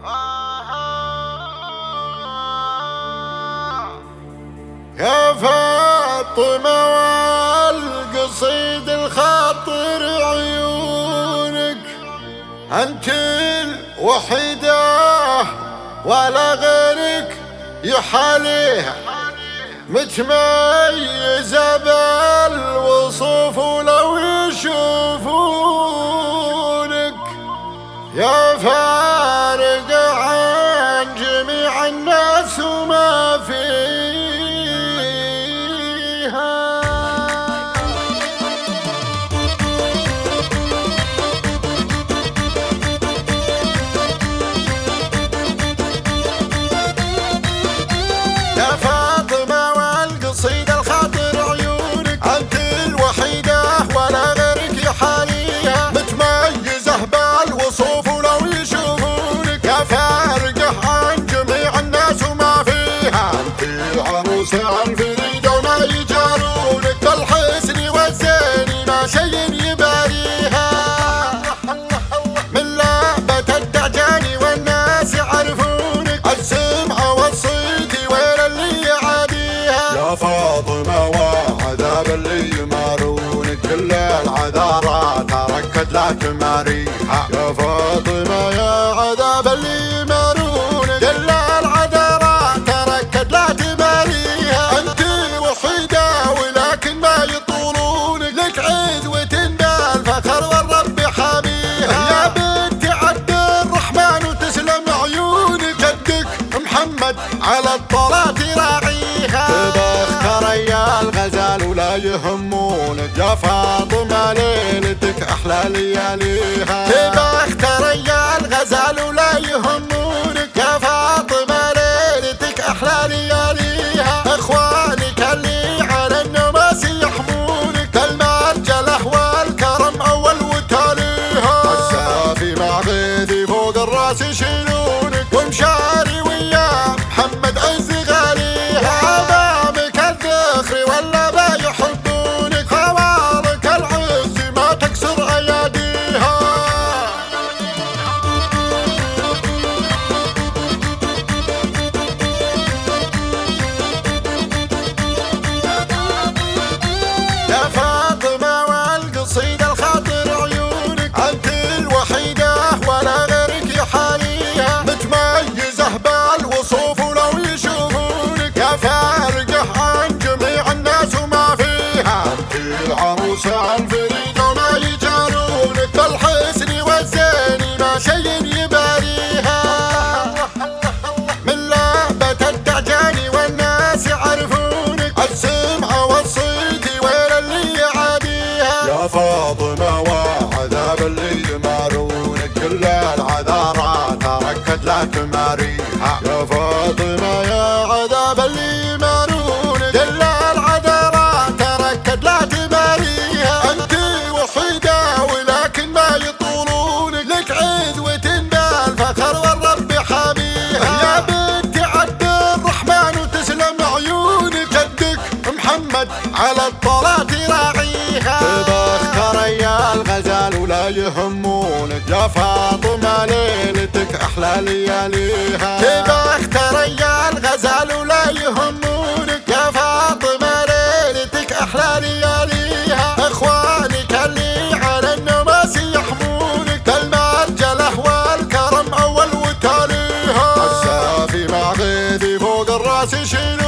يا فاطمة والقصيد الخاطر عيونك، أنت الوحيدة ولا غيرك يحاليها، متميزة بالوصوف ولو يشوفونك يا فارقة عن جميع الناس وما فيها. يا فاطمة والقصيد الخاطر عيونك، أنت الوحيدة ولا غيرك يحاليها، متميزة بالوصوف ولو يشوفونك يا فارقة عن جميع الناس وما فيها. أنت العروسة الفريدة وما يجارونك، بالحسن والزين ما شي يباريها، من لعبة الدعجان والناس يعرفونك، السمعة والصيت وين اللي يعاديها. يا فاطمة وعذاب اللي يمارونك، كل العذارى تركت لا تماريها. يا فاطمة يا عذاب اللي يمارونك، كل العذارى تركت لا تماريها. انت وحيدة ولكن ما يطولونك، لك عزوة بالفخر والرب حاميها. يا بنت عبد الرحمن وتسلم عيونك، جدك محمد على الطلات راعيها. تبختر يا الغزال ولا يهمونك، يا فاطمة ليلتك أحلى لياليها. تبختر يا الغزال ولا يهمونك، يا فاطمة ليلتك أحلى لياليها. إخوانك اللي على النماس يحمونك، المرجلة والكرم أول وتاليها. السافي مع غيثي فوق الراس يشيلونك، ومشاري ويا محمد عز غاليها. أمامك الذخر ولا ما يحبونك، خوارك العز ما تكسر أياديها. يا فاطمة والقصيد الخاطر عيونك، أنت الوحيدة ولا غيرك يحاليها، متميزة بالوصوف ولو يشوفونك يا فارقة عن جميع الناس وما فيها. أنت العروسة الفريدة وما يجارونك، بالحسن والزين ما شي يباريها، من لعبة الدعجان والناس يعرفونك، السمعة والصيت وين اللي يعاديها. يا فاطمة وعذاب اللي يمارونك، كل العذارى تركت لا تماريها. يا فاطمة يا عذاب اللي يمارونك، كل العذارى تركت لا تماريها. أنت وحيدة ولكن ما يطولونك، لك عدوة بالفخر والرب حاميها. يا بنت عبد الرحمن وتسلم عيونك، جدك محمد على الطلات راعيها. تبختر يا الغزال ولا يهمونك، يا فاطمة ليلتك أحلى لياليها. تبختر يا الغزال ولا يهمونك، يا فاطمة ليلتك أحلى لياليها. إخوانك اللي على النماس يحمونك، المرجلة والكرم أول وتاليها. السافي مع غيثي فوق الراس يشيل